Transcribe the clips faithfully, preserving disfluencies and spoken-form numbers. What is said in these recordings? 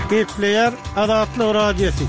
Gepleyer Adatlı Radyosu.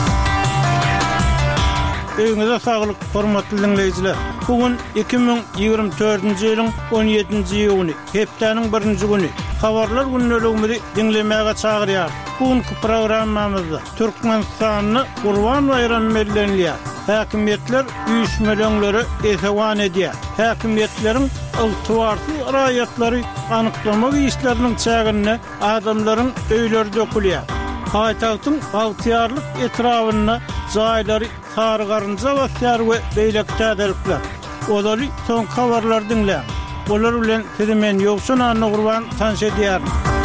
Öňüňize saglyk, hormatly dinleýijiler. Bugün iki bin ýygrimi dördünji ýylyň on ýedinji ýuny, hepdeniň birinji güni. Habarlar günneligimizi dinlemäge çagyrýar. Bugünkü programmamyzda Türkmenistanyny Gurban bayramı bellenýär. Häkimetler üýüşmelöňleri esewan edýär. Häkimetleriň ygtybarly raýatlary anyklamak işleriniň çägine adamlaryň öýleri dökülýär. Haýtagyň bagtyarlyk etrawyna jaýlary targarynja basýar we beýlekdädirler. Olary soň habarlar dinlä. Olar bilen sizimen ýoksun anny Gurban tanış edýär.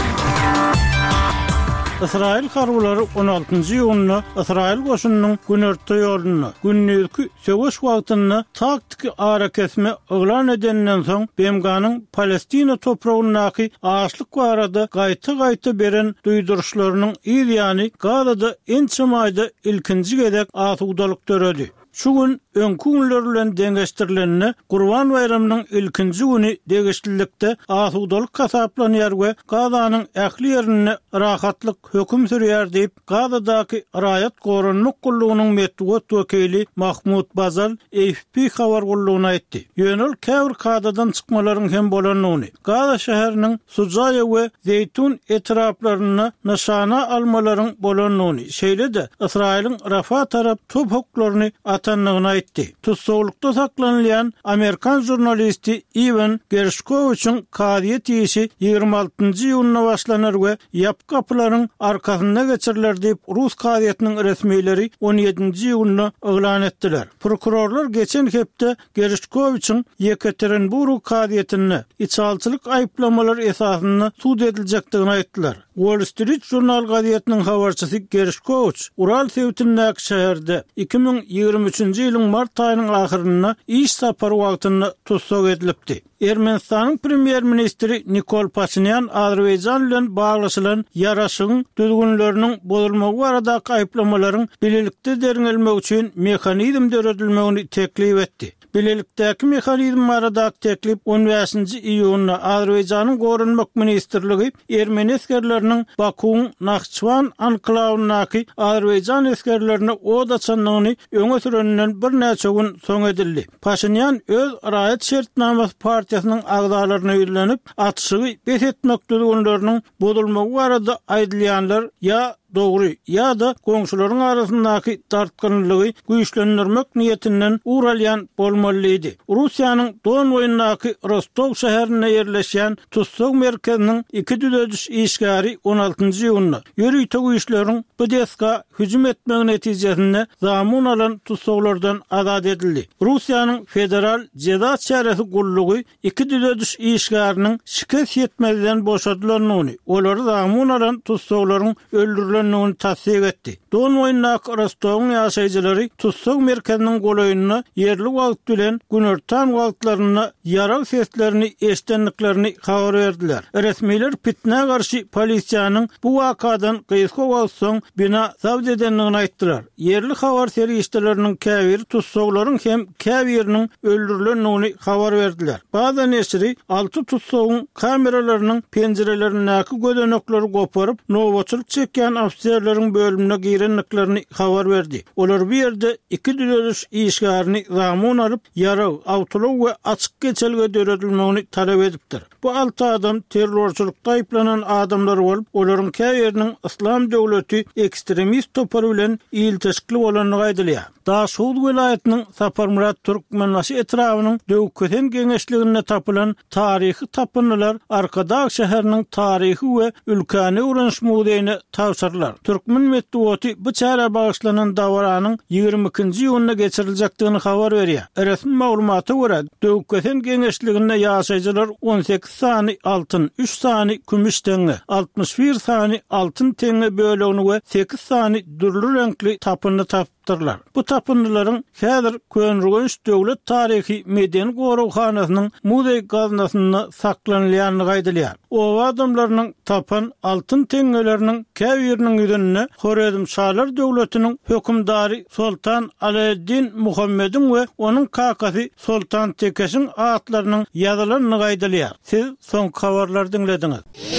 İsrail harwlary on altynjy ýylyny İsrail goşunynyň günörtü ýoluny, günnüzki söwüş wagtyny taktik ara kesme oglan edenden soň Bemganyň Palestina topragyny aşlyk barada gaýta-gaýta beren duýduruşlarynyň ýa-ni Gazada ençimaýda ilkinji gedek asudalyk töredi. Şu gün öňkü günler bilen deňeşdirilenini Gurban bayramynyň ilkinji güni degişlilikde asudalyk hasaplanýar we Gazanyň ähli ýerine rahatlyk höküm sürýär diýip Gazadaky raýat gorunluk gullugynyň medeniýet wekili Mahmud Bazal A F P habar gullugyna aýtdy. Ýönül käbir Gazadan çykmalaryň hem bolanyny, Gaza şäheriniň Sucaýa we Zeytun etraplaryny nişana almalaryň bolanyny, şeýle-de Israiliň Rafa tarap top hoklaryny atanlygyny aýtdy. Tutsawlykda saklanýan Amerikan jurnalisti Ivan Gershkovich'in kadiýet ýeşi ýygrimi altynjy ýylyna başlanar we ýap kapylaryň arkasynda geçiriler diýip Rus kadiýetiniň resmiýetleri on ýedinji ýylyny oglan etdiler. Prokurorlar geçen hepde Gershkovich'in Yekaterinburg kadiýetini içalçylyk aýplamalary esasyny sud ediljekdigini aýtdylar. Wall Street jurnal kadiýetiniň habarçysy Gershkovich Ural sewtindäki şäherde iki bin ýygrimi üçünji ýylyň mart aýynyň ahyryna iş sapary wagtyny tutsak edilipdi. Ermenistanyň premier ministri Nikol Pashinyan Azerbaýjan bilen baglaşylan ýaraşygyň düzgünleriniň bozulmagy baradaky aýplamalaryň bilelikde deriňelmek üçin mehanizm döredilmegini teklip etdi. Bilelikdäki mehanizm baradaky teklip on beşinji iýuny Azerbaýjanyň gorunmak ministrligi Ermeni eskerleriniň Bakuň Naxçıvan anklawynaky Azerbaýjan eskerlerini oda çanlygyny öňe sürenden bir näçe gün soň edildi. Pashinyan öz raýat şertnamasy partiýasynyň agdalaryna ýüzlenip atşygy bet etmek düzgünleriniň bozulmagy barada aýdylýanlar ýa dogry ýa-da goňşularyň arasyndaky tartgynlygy güýçlendirmek niýetinden uralýan bolmalydy. Russiýanyň Don boýundaky Rostov şäherine ýerleşýän tutsak merkeziniň iki düzediş işgäri on altynjy ýylyny ýörüýte güýçleriň Bdeska hüjüm etmegi netijesinde zamun alan tutsaklardan azad edildi. Russiýanyň federal jeda çäresi gullugy iki düzediş işgäriniň şikayet etmezden boşadylyny, olary zamun alan tutsaklaryň öldürilen nunu tasdik etdi. Don boýundaky Rostov'un ýaşaýjylary tutsak merkeziniň golaýyny ýerli wagt bilen günörtän wagtlaryna ýaral seslerini eşitdiklerini habar berdiler. Resmiler pitne garşy polisiýanyň bu wakadan gysga wagt soň bina zabd edenligini aýtdylar. Ýerli habar serişdeleriniň käbir tutsaklaryň hem käbiriniň öldürilenligini habar berdiler. Baza nesri alty tutsagyň kameralarynyň penjerelerindäki gödenekleri goparyp nowaçylyk çekýän ofisiýerleriň bölümine girenliklerini habar berdi. Olar bir ýerde iki düzediş işgärini zamun alyp ýara, awtolog we açyk geçelge döredilmegini talap edipdir. Bu altı adam terrorçylykda aýplanan adamlar bolup, olaryň käbiriniň İslam döwleti ekstremist topary bilen ýyl teşkil bolanyny aýdylýar. Daşuud vilayetiniň Saparmurat Türkmenbaşy etrawynyň döwketen geňeşligine tapylan taryhy tapynlar Arkadag şäheriniň taryhy we ülkäni öwrenş muzeýine tawsyrlar. Türkmen medeniýeti bu çäre bagyşlanan dawranyň ýygrimi ikinji ýylyna geçiriljekdigini habar berýär. Resmi maglumata görä, döwketen geňeşliginde ýaşaýjylar on sekiz sany altyn, üç sany kümüş teňe, altmış bir sany altyn teňe bölegini we sekiz sany dürlü renkli tapyny tapdyrlar. Bu tapynlaryň häzir Könrügenç döwlet taryhy medeni gorowhanasynyň muzeý gaznasyna saklanýanyny gaýdylýar. O adamlaryň tapan altyn teňeleriniň käbiriniň ýüzüne Horedim Şahlar döwletiniň hökümdary Sultan Alaeddin Muhammedin we onuň kakasy Sultan Tekeşiň atlarynyň ýazylanyny gaýdylýar. Siz soň habarlar dinlediňiz.